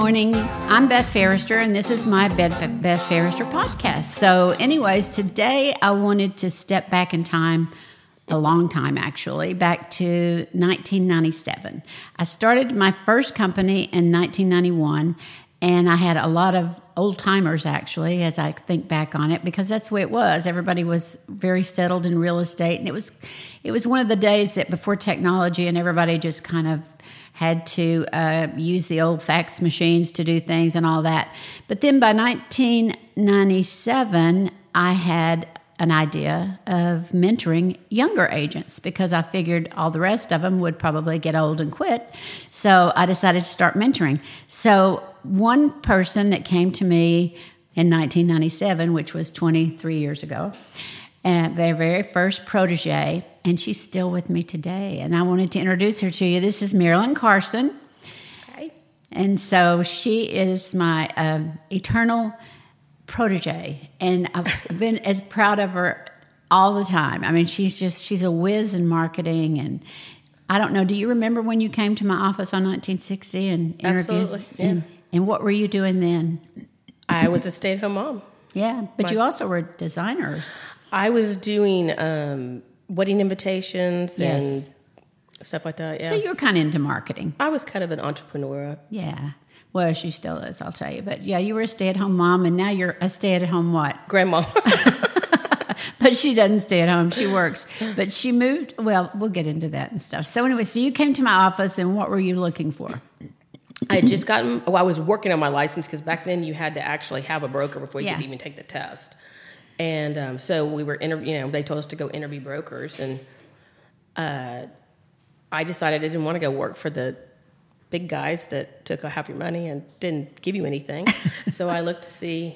morning. I'm Beth Ferrister, and this is my Beth Ferrister podcast. So anyways, today I wanted to step back in time, a long time actually, back to 1997. I started my first company in 1991, and I had a lot of old-timers actually, as I think back on it, because that's the way it was. Everybody was very settled in real estate, and it was one of the days that before technology, and everybody just kind of had to use the old fax machines to do things and all that. But then by 1997, I had an idea of mentoring younger agents because I figured all the rest of them would probably get old and quit. So I decided to start mentoring. So one person that came to me in 1997, which was 23 years ago, their very first protege, and she's still with me today. And I wanted to introduce her to you. This is Marilyn Carson. Hi. And so she is my eternal protege, and I've been as proud of her all the time. I mean, she's a whiz in marketing, and I don't know, do you remember when you came to my office on 1960 and interviewed? Absolutely, yeah. And what were you doing then? I was a stay-at-home mom. Yeah, but you also were a designer. I was doing wedding invitations and stuff like that, yeah. So you were kind of into marketing. I was kind of an entrepreneur. Yeah. Well, she still is, I'll tell you. But yeah, you were a stay-at-home mom, and now you're a stay-at-home what? Grandma. But she doesn't stay at home. She works. But she moved. Well, we'll get into that and stuff. So anyway, so you came to my office, and what were you looking for? I had just gotten, I was working on my license because back then you had to actually have a broker before you could even take the test. And so we were, they told us to go interview brokers. And I decided I didn't want to go work for the big guys that took half your money and didn't give you anything. So I looked to see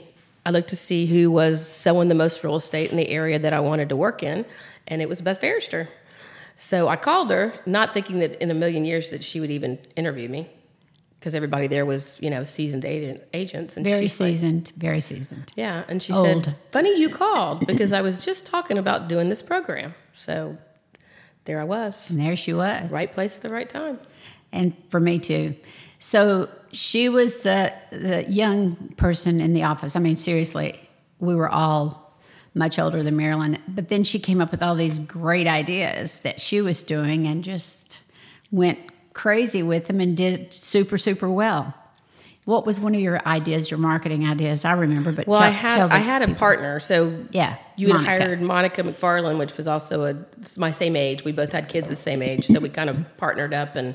who was selling the most real estate in the area that I wanted to work in, and it was Beth Ferrister. So I called her, not thinking that in a million years that she would even interview me, because everybody there was, seasoned agents. And very seasoned. Yeah, and she Old. said, "Funny you called, because I was just talking about doing this program." So there I was. And there she was. Right place at the right time. And for me too. So she was the young person in the office. I mean, seriously, we were all much older than Marilyn. But then she came up with all these great ideas that she was doing and just went crazy with them and did super, super well. What was one of your ideas, your marketing ideas? I remember, but I had a partner. So you had hired Monica McFarland, which was also my same age. We both had kids the same age, so we kind of partnered up. And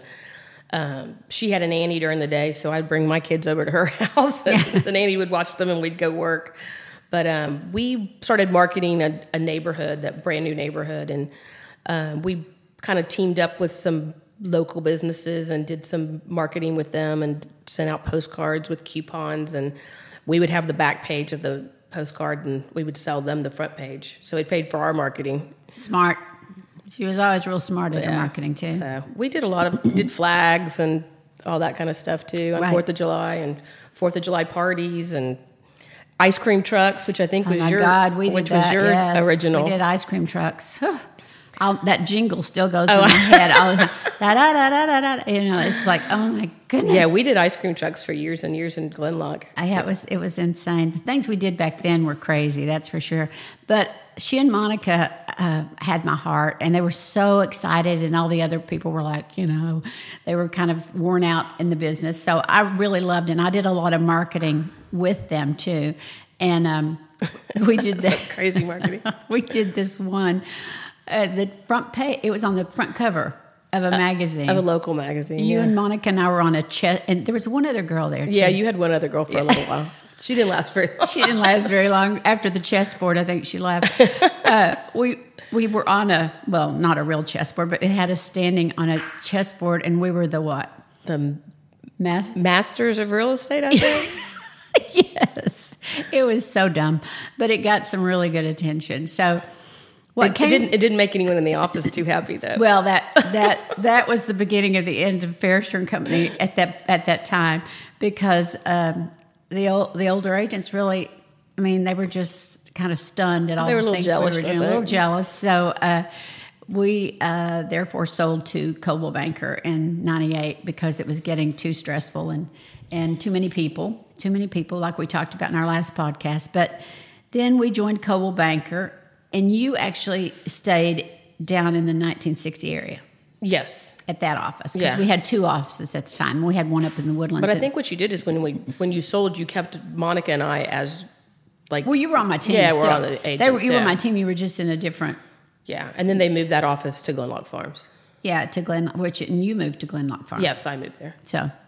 she had a nanny during the day, so I'd bring my kids over to her house, and the nanny would watch them, and we'd go work. But we started marketing a neighborhood, that brand new neighborhood, and we kind of teamed up with some local businesses and did some marketing with them and sent out postcards with coupons, and we would have the back page of the postcard and we would sell them the front page. So it paid for our marketing. Smart. She was always real smart at her marketing too. So we did did flags and all that kind of stuff too on 4th of July and 4th of July parties and ice cream trucks, which I think was your original. We did ice cream trucks. That jingle still goes in my head all the time. Da, da, da, da, da, da. It's like, oh my goodness. Yeah, we did ice cream trucks for years and years in Glenlock. It was insane. The things we did back then were crazy, that's for sure. But she and Monica had my heart, and they were so excited, and all the other people were like, they were kind of worn out in the business. So I really loved it, and I did a lot of marketing with them too. And we did that crazy marketing. We did this one. The front page, it was on the front cover of a magazine. Of a local magazine. You and Monica and I were on a chess, and there was one other girl there too. Yeah, you had one other girl for a little while. She didn't last very long. She didn't last very long. After the chessboard, I think she left. We were on not a real chessboard, but it had us standing on a chessboard, and we were the what? The masters of real estate, I think. Yes. It was so dumb, but it got some really good attention. So it didn't make anyone in the office too happy, though. Well, that was the beginning of the end of Ferrister and Company at that time, because the older agents really, they were just kind of stunned at all the things we were doing. A little jealous. So we therefore sold to Coldwell Banker in 98 because it was getting too stressful and too many people like we talked about in our last podcast. But then we joined Coldwell Banker, and you actually stayed down in the 1960 area. Yes. At that office, because we had 2 offices at the time. We had one up in the Woodlands. But I think what you did is when you sold, you kept Monica and I as like... Well, you were on my team. Yeah, still. we're on the agents. You were on my team. You were just in a different... Yeah, and then they moved that office to Glenlock Farms. Yeah, to and you moved to Glenlock Farms. Yes, I moved there.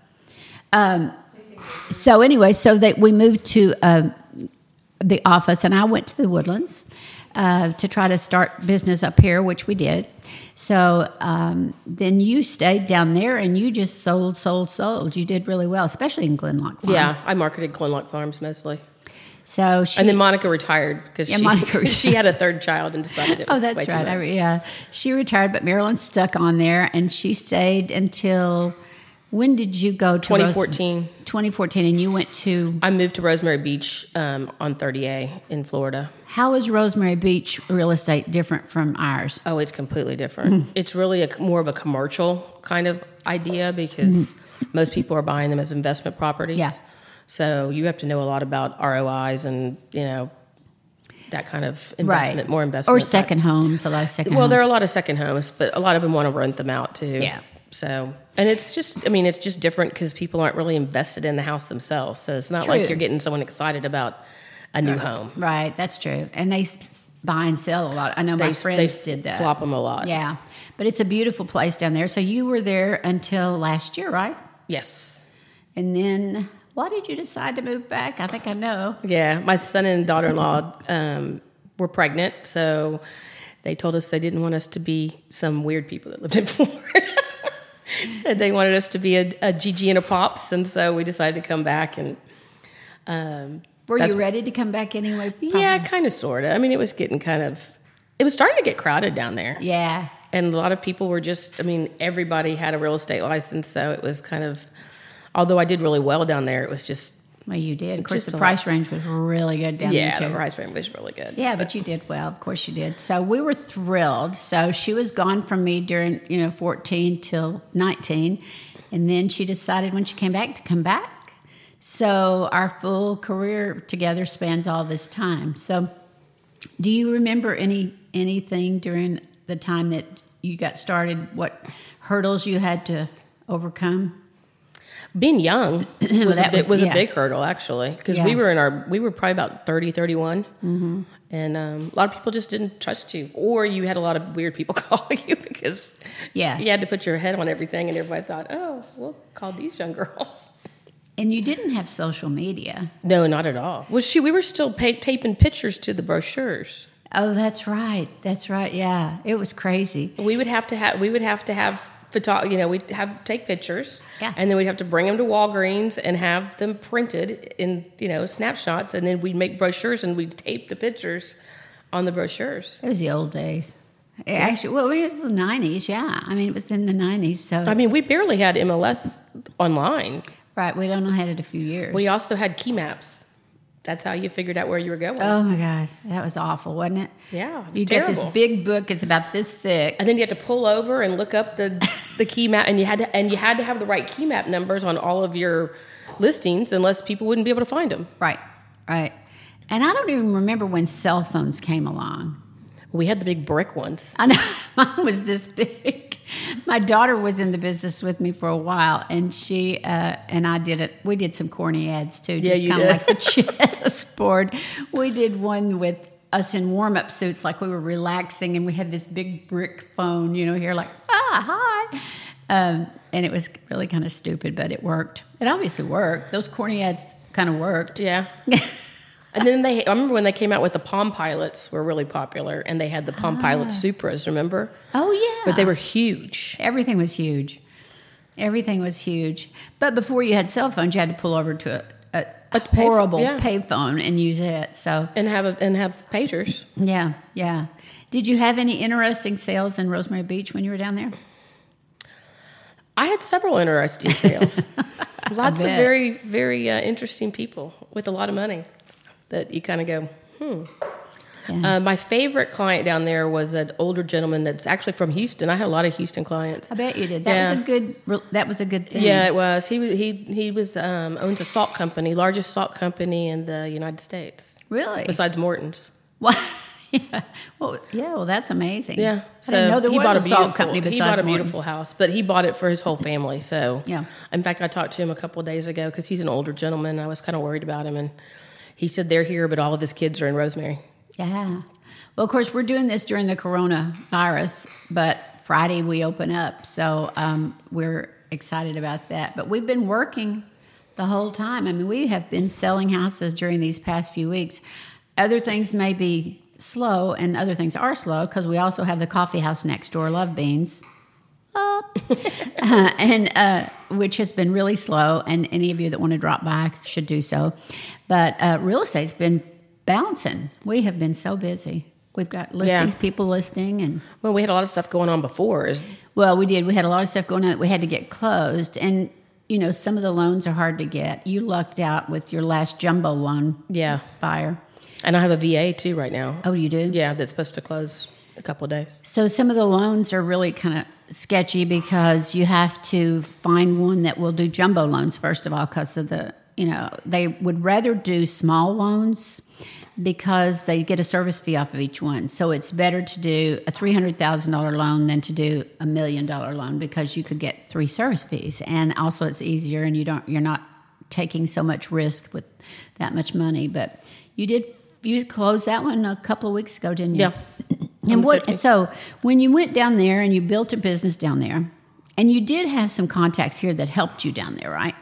So anyway, we moved to the office, and I went to the Woodlands to try to start business up here, which we did. So then you stayed down there, and you just sold. You did really well, especially in Glenlock Farms. Yeah, I marketed Glenlock Farms mostly. So and then Monica retired because she had a 3rd child and decided it was that's right. She retired, but Marilyn stuck on there, and she stayed until... When did you go to 2014. 2014, and you went to... I moved to Rosemary Beach on 30A in Florida. How is Rosemary Beach real estate different from ours? Oh, it's completely different. It's really more of a commercial kind of idea because most people are buying them as investment properties. Yeah. So you have to know a lot about ROIs and, that kind of investment, more investment. Or second homes, a lot of second homes. Well, there are a lot of second homes, but a lot of them want to rent them out too. Yeah. So, and it's just different because people aren't really invested in the house themselves. So it's not like you're getting someone excited about a new home. Right, that's true. And they buy and sell a lot. I know my friends did that. Flop them a lot. Yeah. But it's a beautiful place down there. So you were there until last year, right? Yes. And then why did you decide to move back? I think I know. Yeah, my son and daughter-in-law were pregnant. So they told us they didn't want us to be some weird people that lived in Florida. They wanted us to be a Gigi and a Pops, and so we decided to come back. And were you ready to come back anyway? Probably. Yeah, kind of, sort of. I mean, it was starting to get crowded down there. Yeah, and a lot of people were everybody had a real estate license, so it was kind of. Although I did really well down there, it was just. Well, you did. Of course, the price range was really good down there, too. Yeah, the price range was really good. Yeah, but you did well. Of course you did. So we were thrilled. So she was gone from me during, 14 till 19. And then she decided when she came back to come back. So our full career together spans all this time. So do you remember anything during the time that you got started, what hurdles you had to overcome? Being young was a big hurdle, actually, because we were probably about 30, 31, and a lot of people just didn't trust you, or you had a lot of weird people call you because you had to put your head on everything, and everybody thought, oh, we'll call these young girls. And you didn't have social media. No, not at all. Well, we were still taping pictures to the brochures. Oh, that's right. That's right. Yeah, it was crazy. We would have to have we'd take pictures, and then we'd have to bring them to Walgreens and have them printed in, snapshots, and then we'd make brochures and we'd tape the pictures on the brochures. It was the old days. Actually, it was the 90s, yeah. I mean, it was in the 90s, so... I mean, we barely had MLS online. Right, we only had it a few years. We also had key maps. That's how you figured out where you were going. Oh my God, that was awful, wasn't it? Yeah, you get this big book; it's about this thick, and then you had to pull over and look up the key map, and you had to have the right key map numbers on all of your listings, unless people wouldn't be able to find them. Right. And I don't even remember when cell phones came along. We had the big brick ones. I know, mine was this big. My daughter was in the business with me for a while, and she and I did it. We did some corny ads too, just kind of like the chessboard. We did one with us in warm-up suits, like we were relaxing, and we had this big brick phone, here, like hi, and it was really kind of stupid, but it worked. It obviously worked. Those corny ads kind of worked. Yeah. And then I remember when they came out with the Palm Pilots were really popular, and they had the Palm Pilot Supras, remember? Oh, yeah. But they were huge. Everything was huge. But before you had cell phones, you had to pull over to a horrible payphone and use it. So and have pagers. Yeah. Did you have any interesting sales in Rosemary Beach when you were down there? I had several interesting sales. Lots of very, very interesting people with a lot of money. That you kind of go, Yeah. My favorite client down there was an older gentleman that's actually from Houston. I had a lot of Houston clients. I bet you did. That was a good thing. Yeah, it was. He was owns a salt company, largest salt company in the United States. Really? Besides Morton's. What? Yeah. Well, that's amazing. Yeah. So I didn't know there was a salt company besides Morton's. He bought a beautiful house, but he bought it for his whole family. So, yeah. In fact, I talked to him a couple of days ago because he's an older gentleman. I was kind of worried about him, and he said they're here, but all of his kids are in Rosemary. Yeah. Well, of course, we're doing this during the coronavirus, but Friday we open up, so we're excited about that. But we've been working the whole time. I mean, we have been selling houses during these past few weeks. Other things may be slow, and other things are slow because we also have the coffee house next door, Love Beans, and which has been really slow. And any of you that want to drop by should do so. But real estate's been bouncing. We have been so busy. We've got listings, people listing, and we had a lot of stuff going on before. Well, we did. We had a lot of stuff going on that we had to get closed, and some of the loans are hard to get. You lucked out with your last jumbo loan, buyer. And I have a VA too right now. Oh, you do? Yeah, that's supposed to close a couple of days. So some of the loans are really kind of sketchy because you have to find one that will do jumbo loans, first of all, because of they would rather do small loans because they get a service fee off of each one. So it's better to do a $300,000 loan than to do $1 million loan because you could get 3 service fees. And also it's easier and you're not taking so much risk with that much money. But you closed that one a couple of weeks ago, didn't you? Yeah. And so when you went down there and you built a business down there, and you did have some contacts here that helped you down there, right?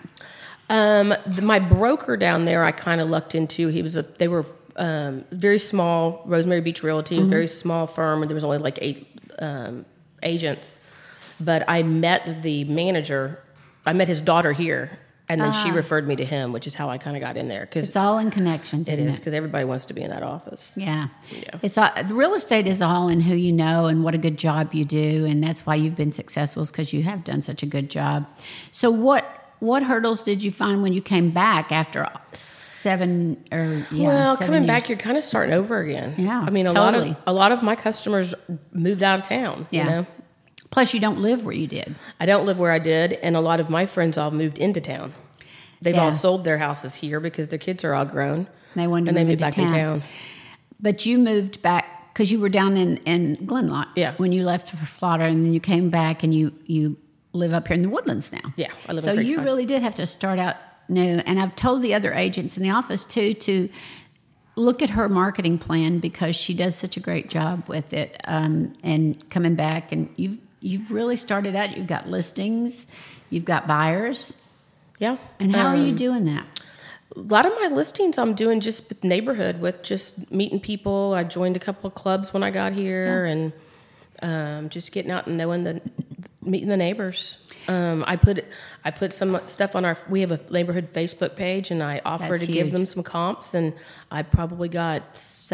My broker down there, I kind of lucked into. They were very small, Rosemary Beach Realty, very small firm, and there was only like 8 agents. But I met the manager. I met his daughter here. And then she referred me to him, which is how I kind of got in there. It's all in connections, isn't it? It is, because everybody wants to be in that office. Yeah. It's all, the real estate is all in who you know and what a good job you do, and that's why you've been successful, is because you have done such a good job. So what hurdles did you find when you came back after 7 coming years? Back, you're kind of starting over again. Yeah, I mean, a lot of my customers moved out of town, Plus, you don't live where you did. I don't live where I did, and a lot of my friends all moved into town. They've all sold their houses here because their kids are all grown. They wanted to move back in town. But you moved back because you were down in Glenlock when you left for Florida, and then you came back and you live up here in the Woodlands now. Yeah, I live in Creekside. So you really did have to start out new. And I've told the other agents in the office too to look at her marketing plan because she does such a great job with it. And coming back, and you've really started out. You've got listings, you've got buyers. Yeah. And how are you doing that? A lot of my listings I'm doing just with neighborhood, with just meeting people. I joined a couple of clubs when I got here, and just getting out and meeting the neighbors. I put some stuff on we have a neighborhood Facebook page, and I offer to give them some comps, and I probably got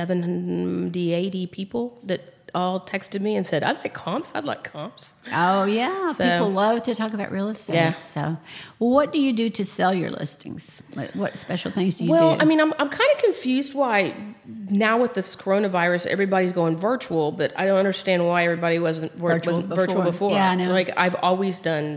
70, 80 people that all texted me and said, I'd like comps. Oh, yeah. So, people love to talk about real estate. Yeah. So, what do you do to sell your listings? What special things do you do? Well, I mean, I'm kind of confused why now with this coronavirus, everybody's going virtual, but I don't understand why everybody wasn't virtual before. Yeah, I know. Like, I've always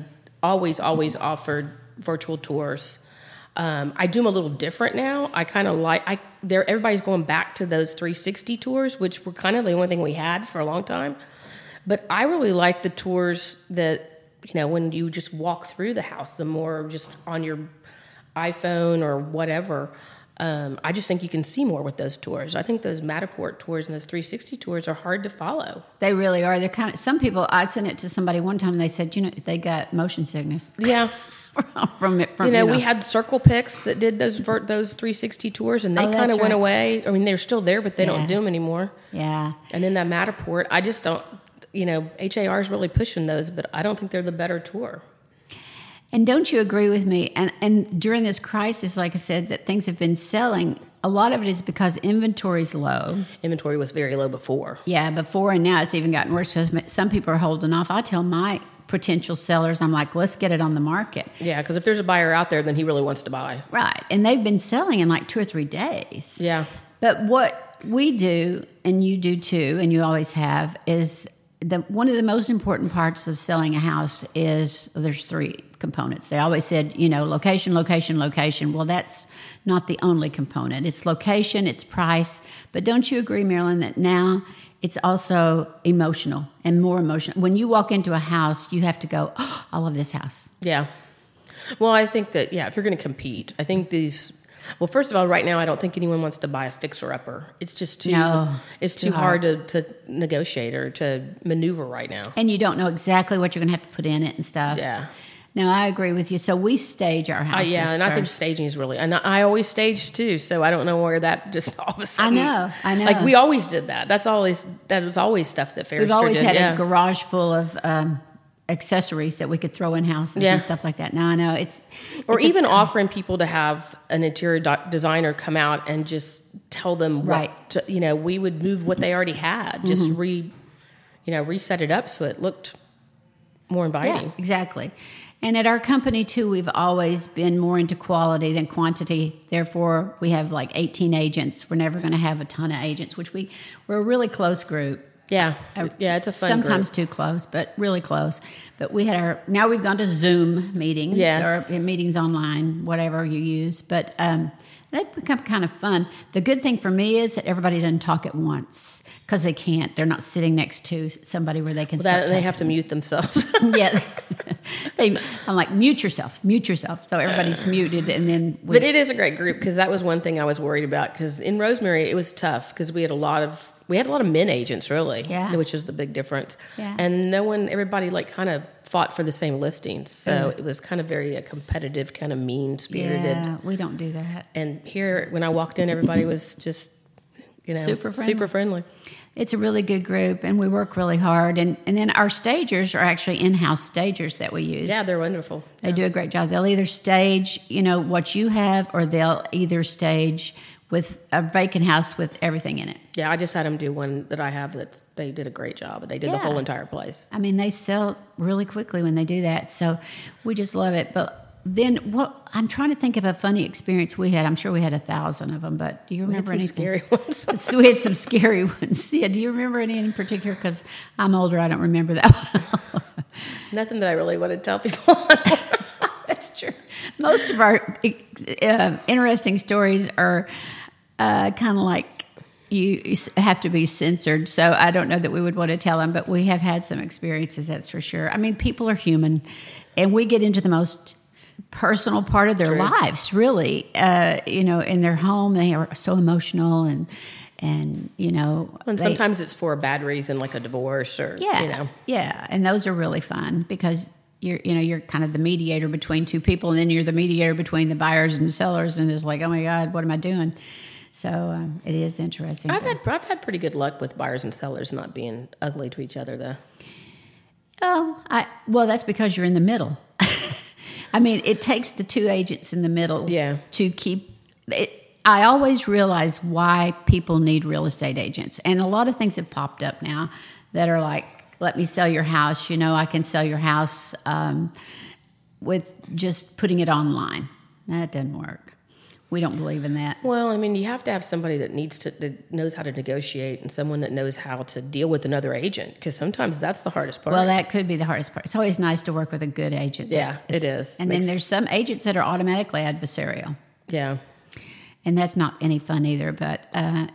offered virtual tours. I do them a little different now. I kind of everybody's going back to those 360 tours, which were kind of the only thing we had for a long time. But I really like the tours that, when you just walk through the house, the more just on your iPhone or whatever. I just think you can see more with those tours. I think those Matterport tours and those 360 tours are hard to follow. They really are. They're kind of, some people, I sent it to somebody one time and they said, they got motion sickness. Yeah. from we had Circle Picks that did those 360 tours, and they kind of went away. I mean, they're still there, but they don't do them anymore. Yeah. And then that Matterport, I just don't, HAR is really pushing those, but I don't think they're the better tour. And don't you agree with me? And during this crisis, like I said, that things have been selling. A lot of it is because inventory is low. Inventory was very low before. Yeah, before, and now it's even gotten worse because some people are holding off. I tell my potential sellers, I'm like, let's get it on the market. Yeah, because if there's a buyer out there, then he really wants to buy. Right, and they've been selling in like 2 or 3 days. Yeah. But what we do and you do too, and you always have, is one of the most important parts of selling a house is there's 3 components. They always said, location, location, location. Well, that's not the only component. It's location, it's price. But don't you agree, Marilyn, that now it's also emotional and more emotional? When you walk into a house, you have to go, oh, I love this house. Yeah. Well, I think that, if you're going to compete, I think well, first of all, right now, I don't think anyone wants to buy a fixer-upper. It's just too hard to negotiate or to maneuver right now. And you don't know exactly what you're going to have to put in it and stuff. Yeah. No, I agree with you. So we stage our houses and first. I think staging is really, and I always stage too, so I don't know where that just all of a sudden. I know. Like we always did that. That was always stuff that Fairister did. We've always had a garage full of accessories that we could throw in houses and stuff like that. Now I know it's even offering people to have an interior designer come out and just tell them we would move what they already had, just reset it up so it looked more inviting. Yeah, exactly. And at our company, too, we've always been more into quality than quantity. Therefore, we have like 18 agents. We're never going to have a ton of agents, which we're a really close group. Yeah, it's a fun sometimes group. Too close, but really close. But we had now we've gone to Zoom meetings or meetings online, whatever you use. But they've become kind of fun. The good thing for me is that everybody doesn't talk at once because they can't. They're not sitting next to somebody where they can start talking. They have to mute themselves. Yeah. I'm like, mute yourself. So everybody's muted. And then but it is a great group because that was one thing I was worried about because in Rosemary, it was tough because we had a lot of men agents, really, which is the big difference. Yeah. And everybody like kind of fought for the same listings. So it was kind of very competitive, kind of mean-spirited. Yeah, we don't do that. And here, when I walked in, everybody was just, super friendly. It's a really good group, and we work really hard. And then our stagers are actually in-house stagers that we use. Yeah, they're wonderful. They do a great job. They'll either stage, what you have, or they'll either stage with a vacant house with everything in it. Yeah, I just had them do one that I have that they did a great job. They did the whole entire place. I mean, they sell really quickly when they do that, so we just love it. But then I'm trying to think of a funny experience we had. I'm sure we had 1,000 of them, but do you remember any scary ones? So we had some scary ones. Yeah, do you remember any in particular? Because I'm older, I don't remember that one. Nothing that I really want to tell people. That's true. Most of our interesting stories are kind of like you have to be censored, so I don't know that we would want to tell them, but we have had some experiences, that's for sure. I mean, people are human, and we get into the most personal part of their lives, really. In their home, they are so emotional and sometimes it's for a bad reason, like a divorce or and those are really fun because you're kind of the mediator between two people, and then you're the mediator between the buyers and sellers, and it's like, oh my God, what am I doing? So it is interesting. I've had pretty good luck with buyers and sellers not being ugly to each other, though. Oh, well, that's because you're in the middle. I mean, it takes the two agents in the middle to keep it. I always realize why people need real estate agents. And a lot of things have popped up now that are like, let me sell your house. I can sell your house with just putting it online. That doesn't work. We don't believe in that. Well, I mean, you have to have somebody that knows how to negotiate and someone that knows how to deal with another agent, because sometimes that's the hardest part. Well, that could be the hardest part. It's always nice to work with a good agent. Yeah, it is. And then there's some agents that are automatically adversarial. Yeah. And that's not any fun either. But, as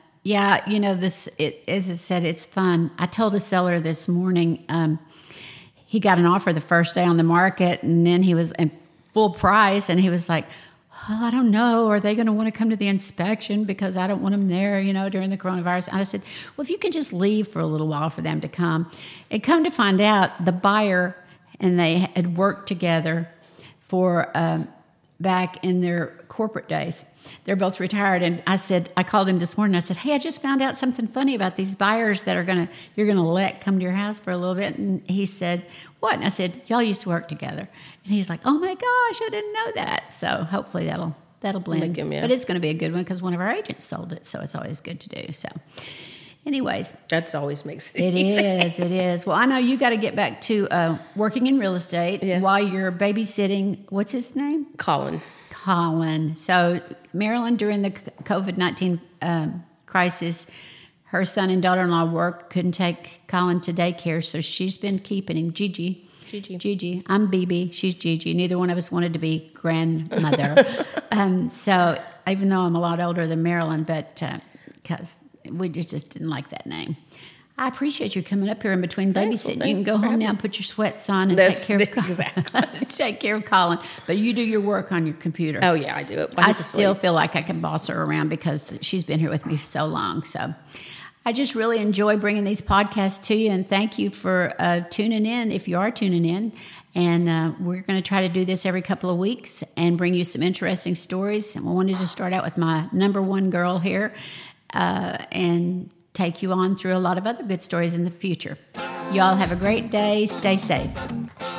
I said, it's fun. I told a seller this morning, he got an offer the first day on the market, and then he was in full price, and he was like, well, I don't know. Are they going to want to come to the inspection because I don't want them there, during the coronavirus? And I said, well, if you can just leave for a little while for them to come. And come to find out, the buyer and they had worked together for back in their corporate days. They're both retired. And I called him this morning. I said, hey, I just found out something funny about these buyers that you're going to let come to your house for a little bit. And he said, what? And I said, y'all used to work together. And he's like, oh my gosh, I didn't know that. So hopefully that'll blend. But it's going to be a good one because one of our agents sold it. So it's always good to do. So anyways. That always makes it easy. It is. Well, I know you got to get back to working in real estate while you're babysitting. What's his name? Colin. So Marilyn, during the COVID-19 crisis, her son and daughter-in-law couldn't take Colin to daycare, so she's been keeping him. Gigi. I'm BB. She's Gigi. Neither one of us wanted to be grandmother. So even though I'm a lot older than Marilyn, but because we just didn't like that name. I appreciate you coming up here in between babysitting. Well, you can go home now, put your sweats on, and take care of Colin. Exactly. Take care of Colin. But you do your work on your computer. Oh, yeah, I do it. I still feel like I can boss her around because she's been here with me so long. So I just really enjoy bringing these podcasts to you, and thank you for tuning in, if you are tuning in. And we're going to try to do this every couple of weeks and bring you some interesting stories. And we wanted to start out with my number one girl here and take you on through a lot of other good stories in the future. Y'all have a great day. Stay safe.